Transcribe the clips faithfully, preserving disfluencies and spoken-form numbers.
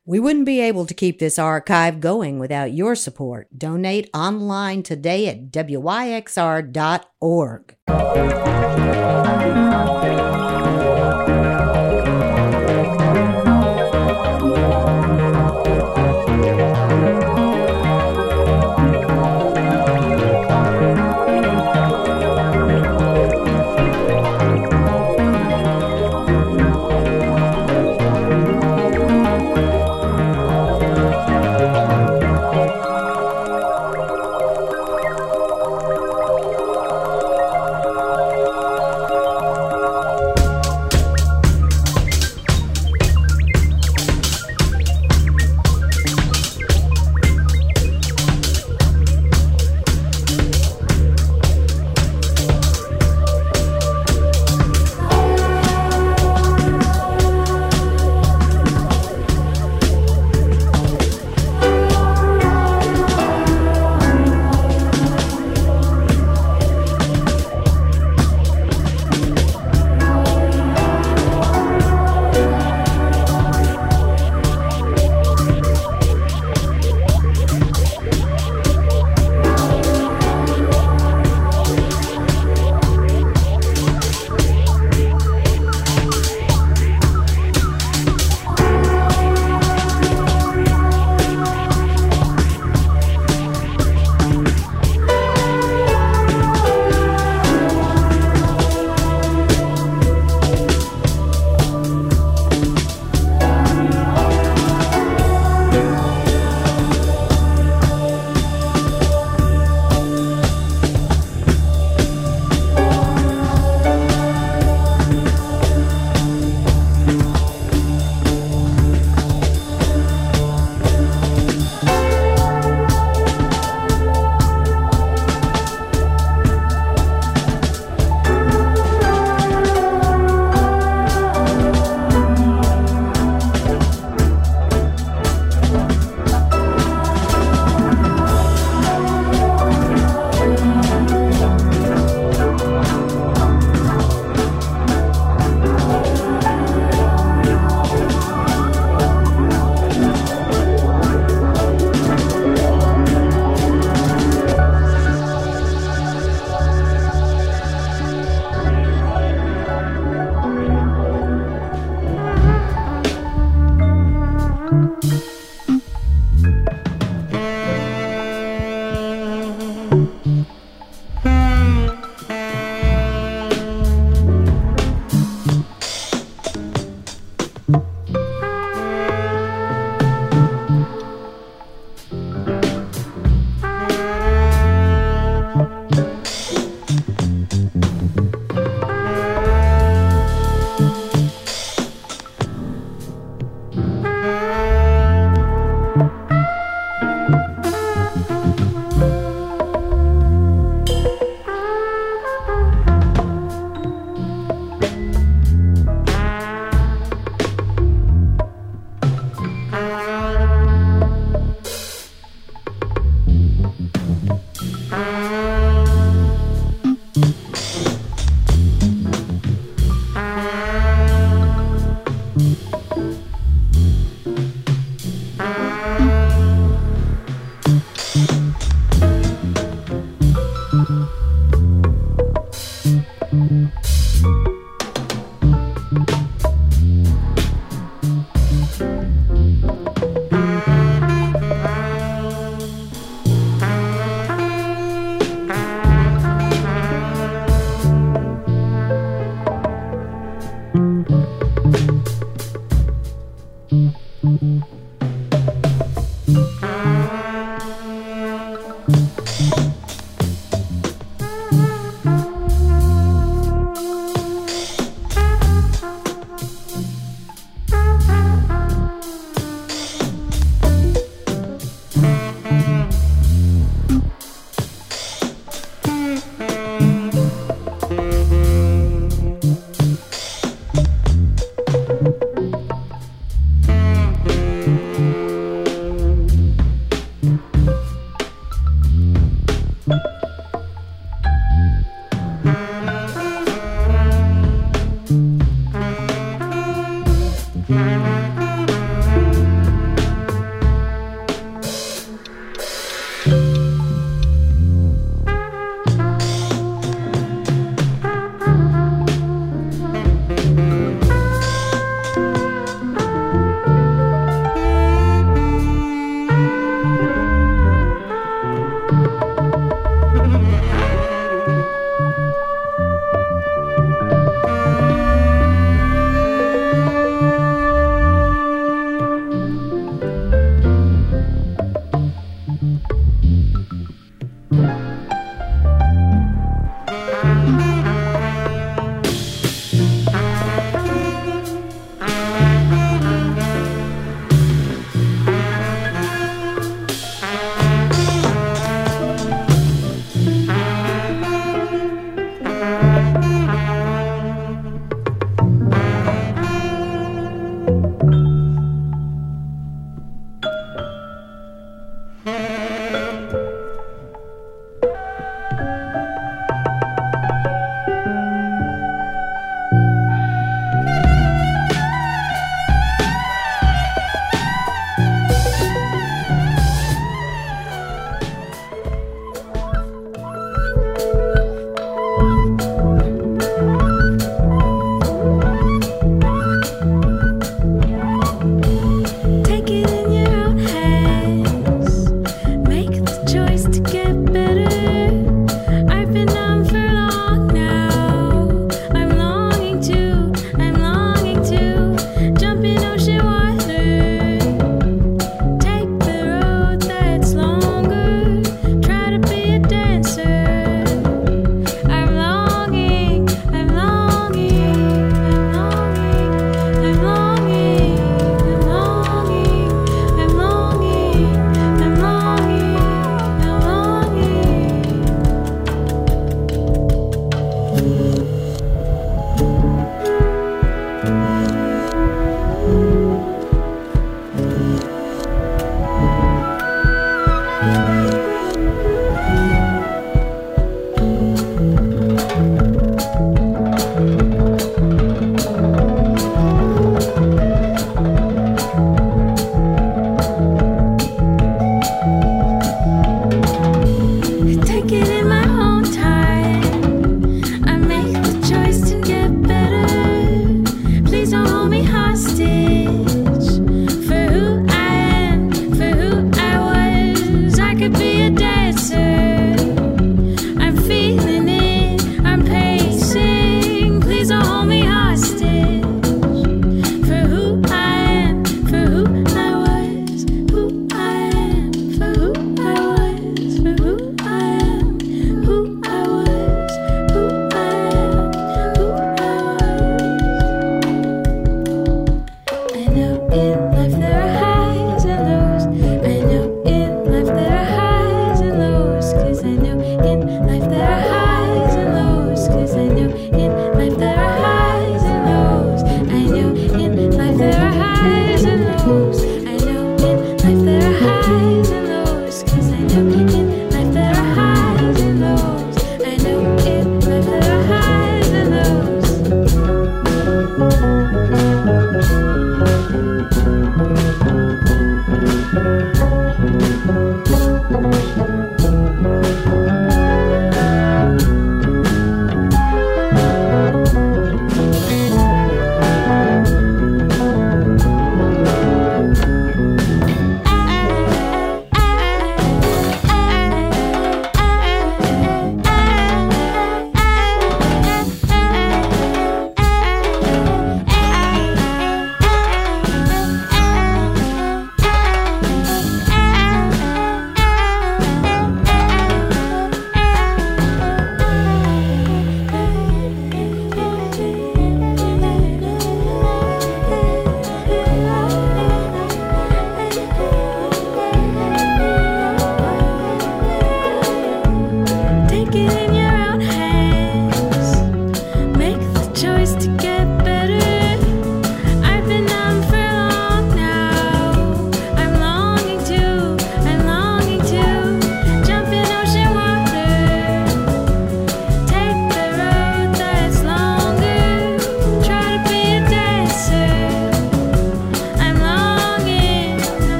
We wouldn't be able to keep this archive going without your support. Donate online today at W Y X R dot org.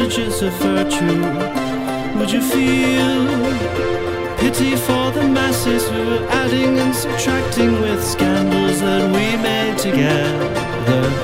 wages of virtue? Would you feel pity for the masses who are adding and subtracting with scandals that we made together?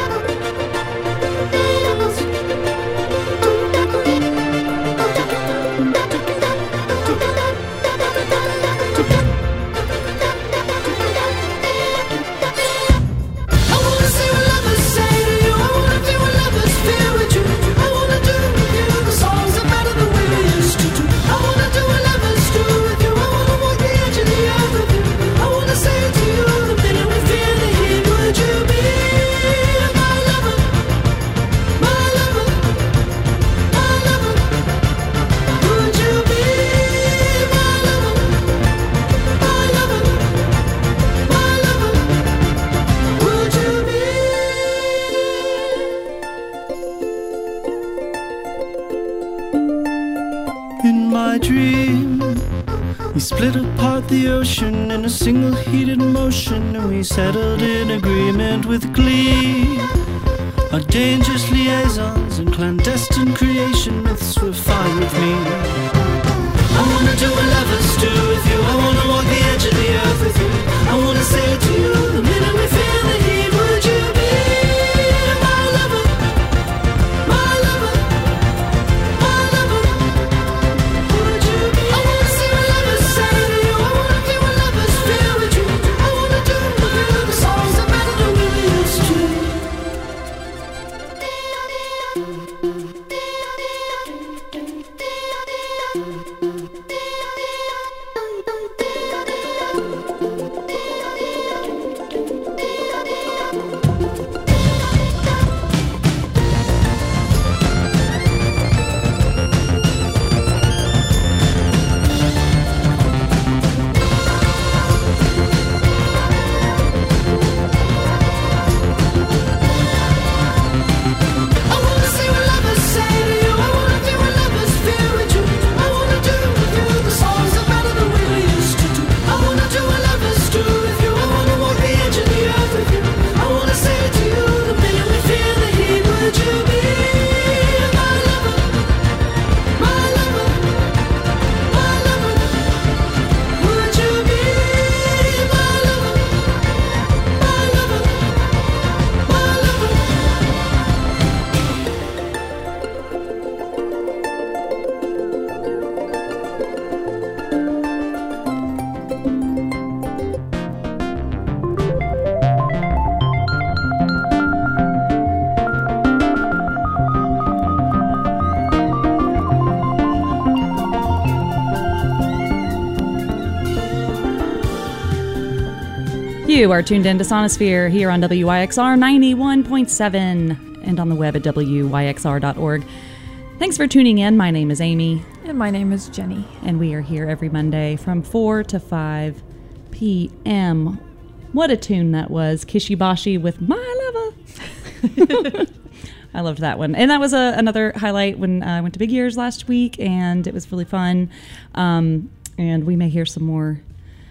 In a single heated motion, and we settled in agreement with glee. Our dangerous liaisons and clandestine creation myths were fine with me. I wanna do a lover's do with you. I wanna walk the edge of the earth with you. I wanna say to you the minute we feel the heat. Would you be my lover? My lover? My lover? Would you be? I wanna see what lovers say to you. I wanna feel what lovers feel with you. I wanna do with you the songs that matter the way we used to. You are tuned in to Sonosphere here on W Y X R ninety-one point seven and on the web at W Y X R dot org. Thanks for tuning in. My name is Amy. And my name is Jenny. And we are here every Monday from four to five p.m. What a tune that was. Kishibashi with My Lover. I loved that one. And that was a, another highlight when I went to Big Ears last week, and it was really fun. Um, and we may hear some more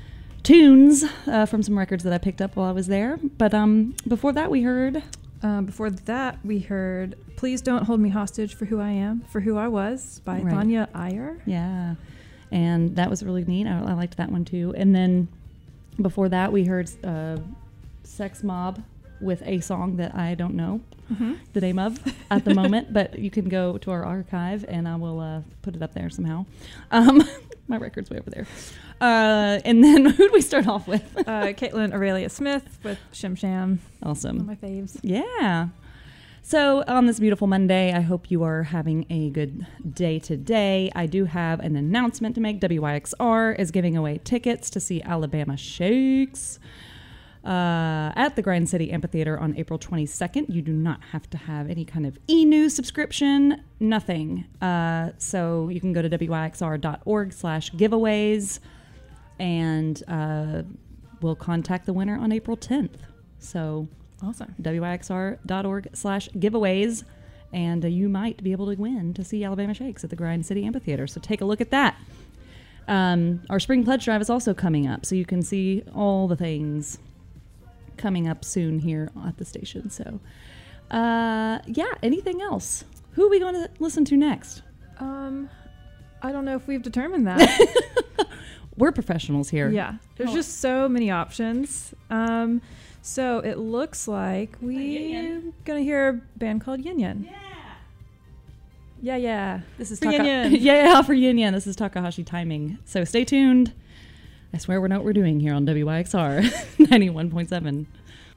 tunes uh, from some records that I picked up while I was there. But um, before that, we heard... Uh, before that, we heard Please Don't Hold Me Hostage for Who I Am, for Who I Was by right. Thanya Iyer. Yeah. And that was really neat. I, I liked that one, too. And then before that, we heard uh, Sex Mob with a song that I don't know mm-hmm. the name of at the moment, but you can go to our archive, and I will uh, put it up there somehow. Um, my record's way over there. Uh, and then who'd we start off with? uh, Caitlin Aurelia Smith with Shim Sham. Awesome. One of my faves. Yeah. So on this beautiful Monday, I hope you are having a good day today. I do have an announcement to make. W Y X R is giving away tickets to see Alabama Shakes uh, at the Grind City Amphitheater on April twenty-second. You do not have to have any kind of e-news subscription, nothing. Uh, so you can go to W Y X R dot org slash giveaways. And uh, we'll contact the winner on April tenth. So awesome. W Y X R dot org slash giveaways. And uh, you might be able to win to see Alabama Shakes at the Grind City Amphitheater. So take a look at that. Um, our Spring Pledge Drive is also coming up. So you can see all the things coming up soon here at the station. So, uh, yeah, anything else? who are we going to listen to next? Um, I don't know if we've determined that. We're professionals here. Yeah, there's Oh. just so many options. Um, so it looks like we're gonna hear a band called Yin Yin. Yeah. Yeah, yeah. This is For Taka- Yin Yin. yeah, yeah, for Yin Yin. This is Takahashi Timing. So stay tuned. I swear we know what we're doing here on W Y X R ninety-one point seven.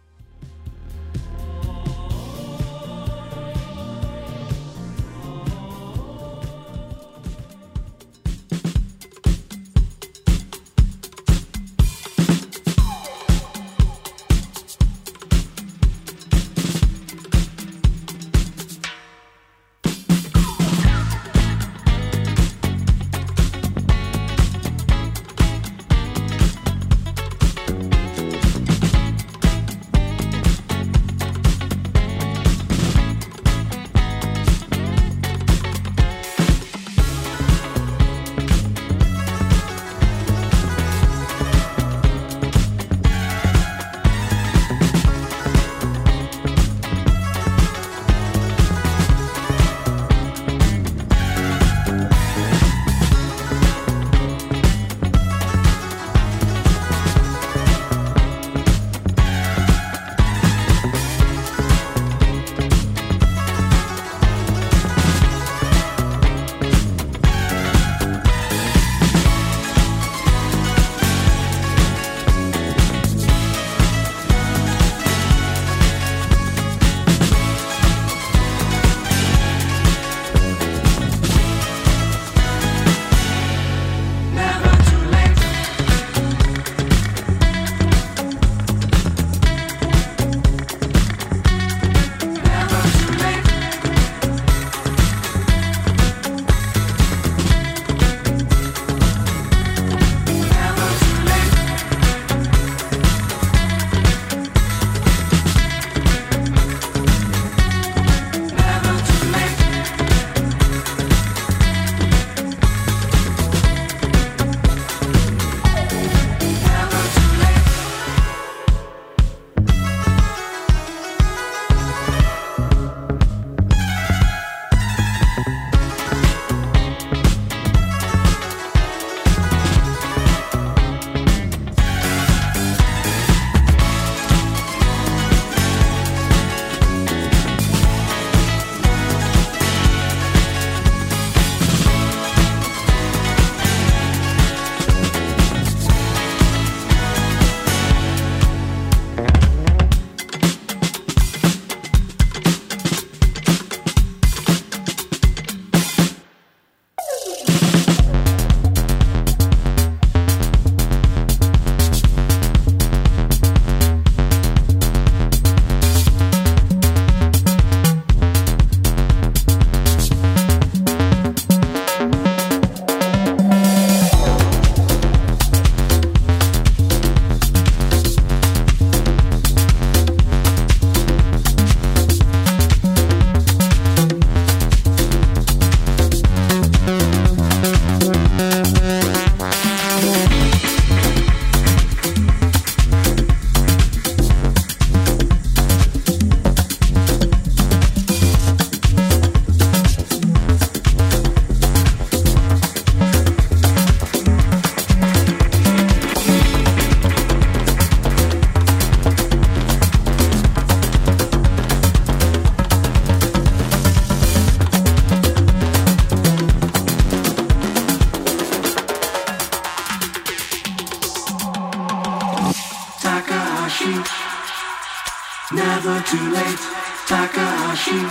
Never too late, Takahashi.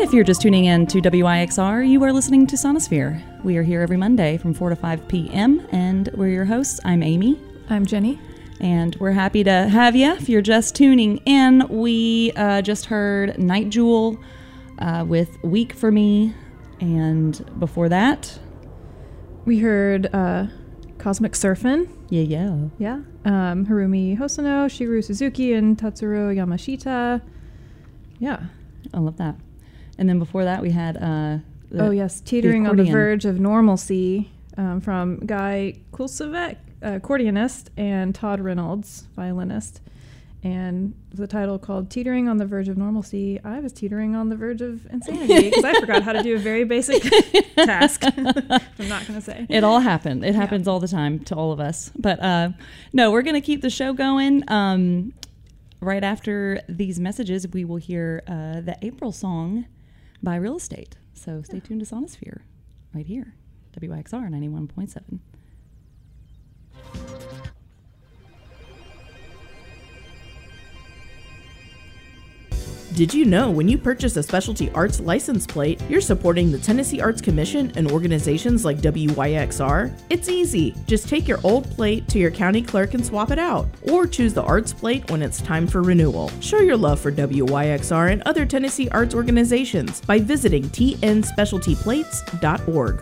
if you're just tuning in to W I X R, you are listening to Sonosphere. We are here every Monday from four to five p.m., and we're your hosts. I'm Amy. I'm Jenny. And we're happy to have you. If you're just tuning in, we uh, just heard Night Jewel uh, with Weak for Me. And before that, we heard uh, Cosmic Surfin'. Yeah, yeah. Yeah. Um, Harumi Hosono, Shigeru Suzuki, and Tatsuro Yamashita. Yeah. I love that. And then before that, we had... Uh, the, oh, yes. Teetering the on the Verge of Normalcy um, from Guy Kulsevek, uh, accordionist, and Todd Reynolds, violinist. And the title called Teetering on the Verge of Normalcy. I was teetering on the verge of insanity because I forgot how to do a very basic task. I'm not going to say. It all happened. It happens yeah. all the time to all of us. But uh, no, we're going to keep the show going. Um, right after these messages, we will hear uh, the April song by Real Estate. So stay tuned to Sonosphere right here, W I X R ninety-one point seven. Did you know when you purchase a specialty arts license plate, you're supporting the Tennessee Arts Commission and organizations like W Y X R? It's easy. Just take your old plate to your county clerk and swap it out, or choose the arts plate when it's time for renewal. Show your love for W Y X R and other Tennessee arts organizations by visiting T N specialty plates dot org.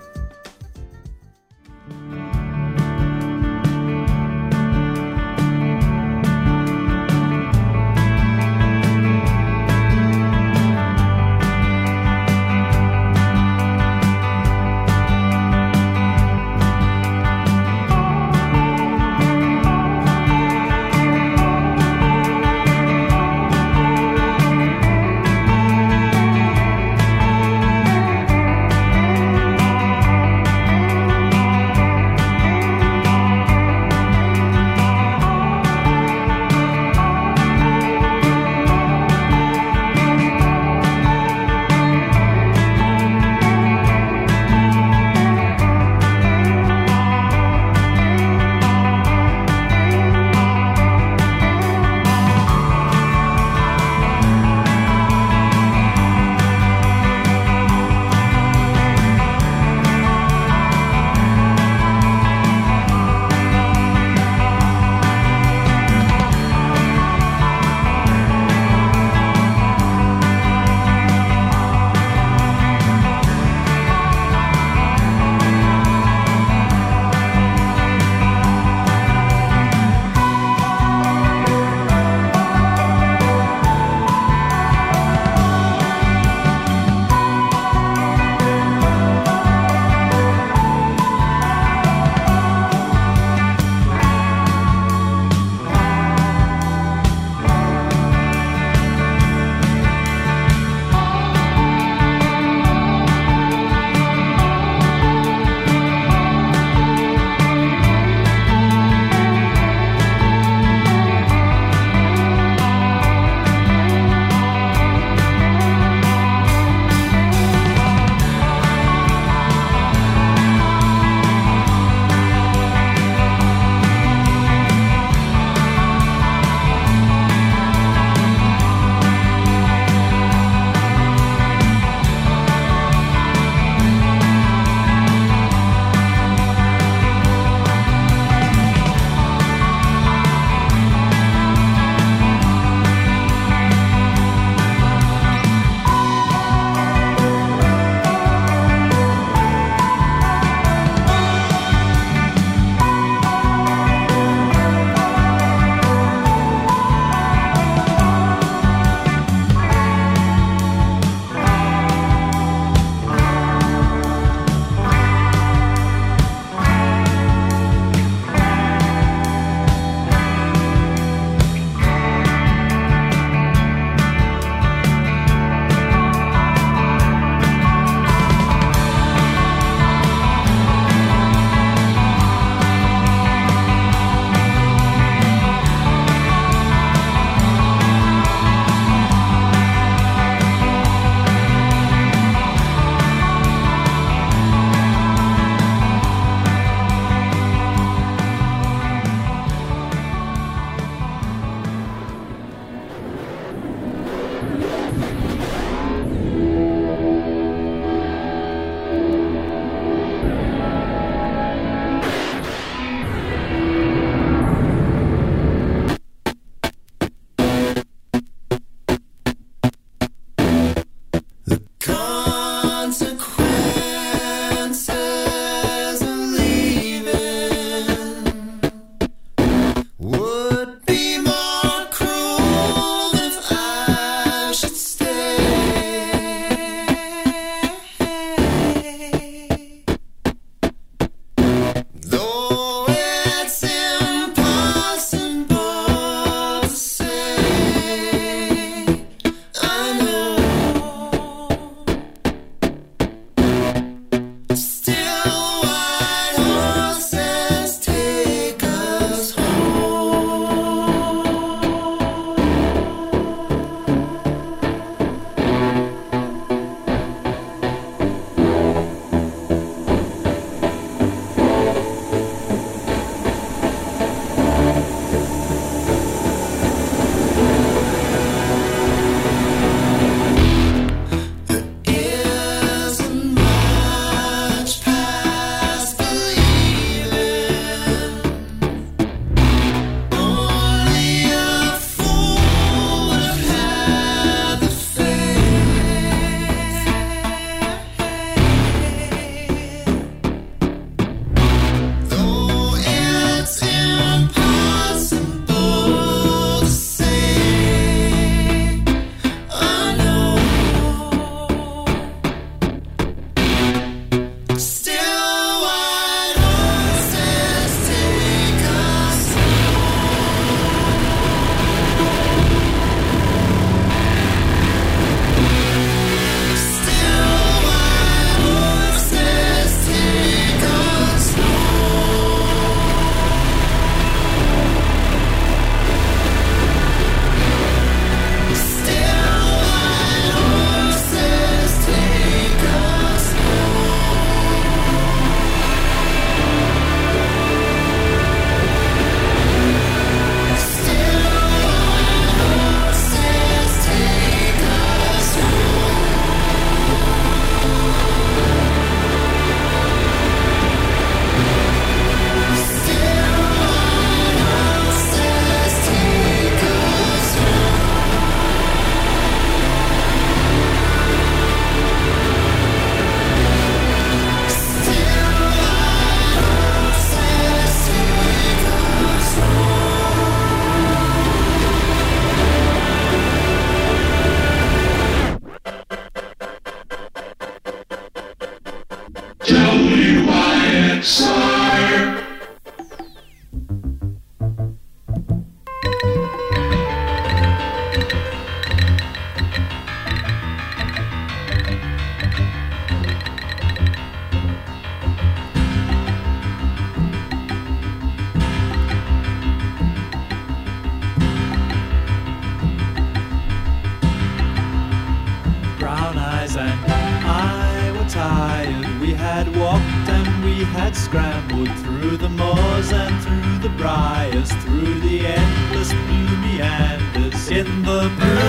had walked and we had scrambled through the moors and through the briars, through the endless blue meanders in the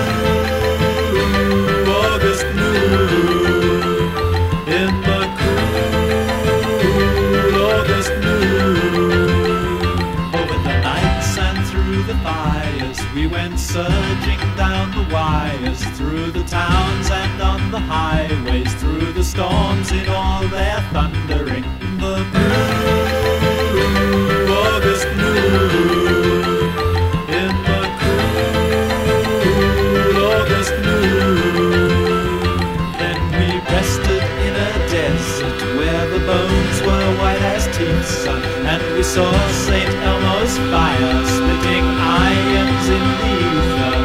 blue August moon, in the cool August moon. Over the nights and through the fires, we went surging down the wires, through the towns and on the highways, through the storms in all their thundering. The blue August moon, in the cool August moon. Then we rested in a desert where the bones were white as teeth, son, and we saw Saint Elmo's fire splitting irons in the ether.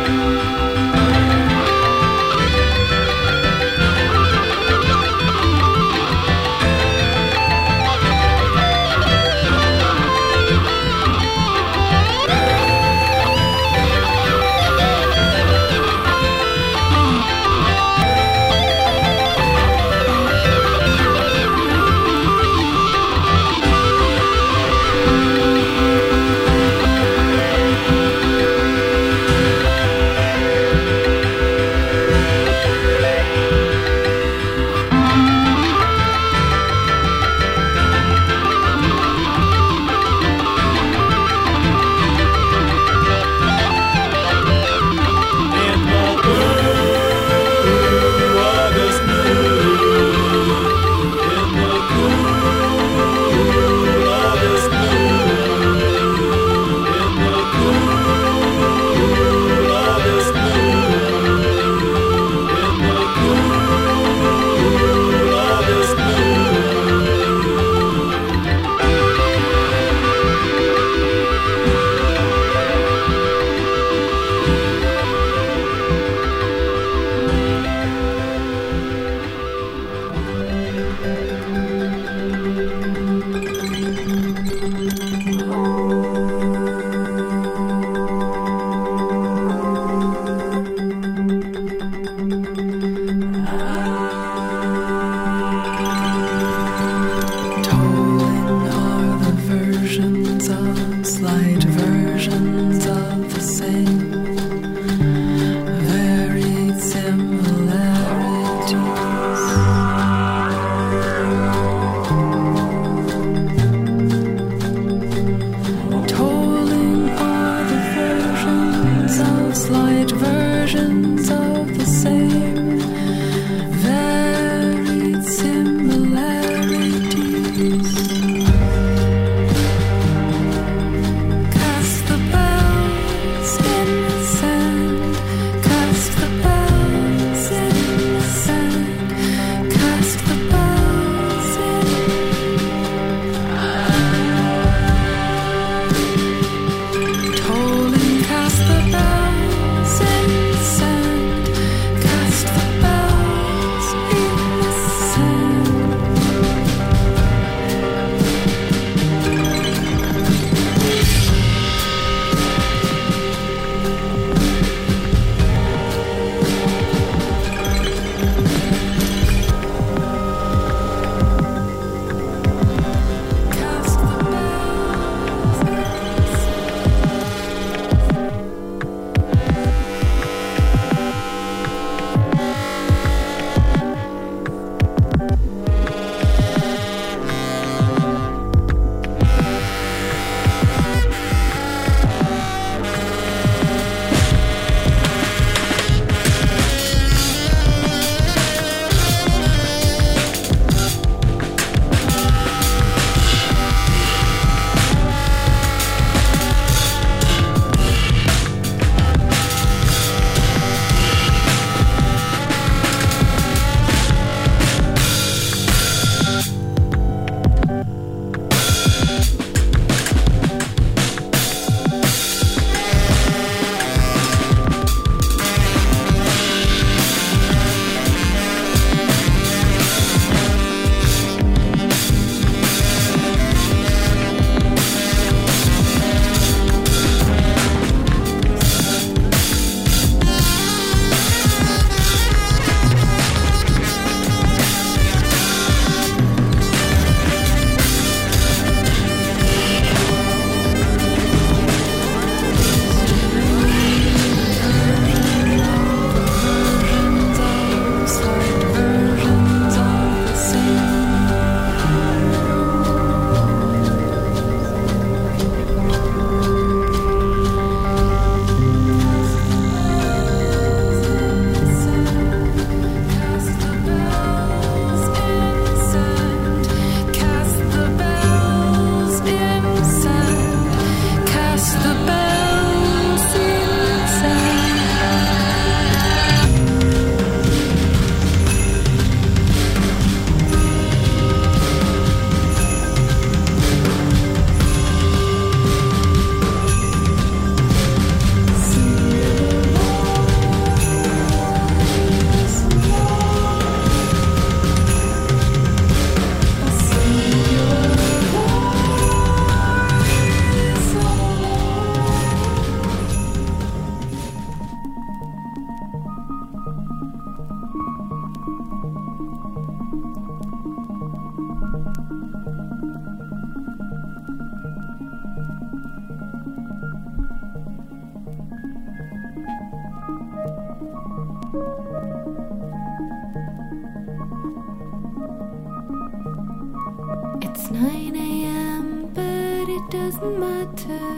It's nine a.m., but it doesn't matter.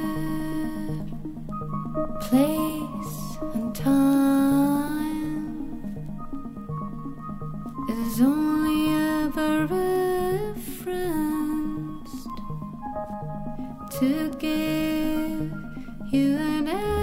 Place and time is only ever referenced to give you an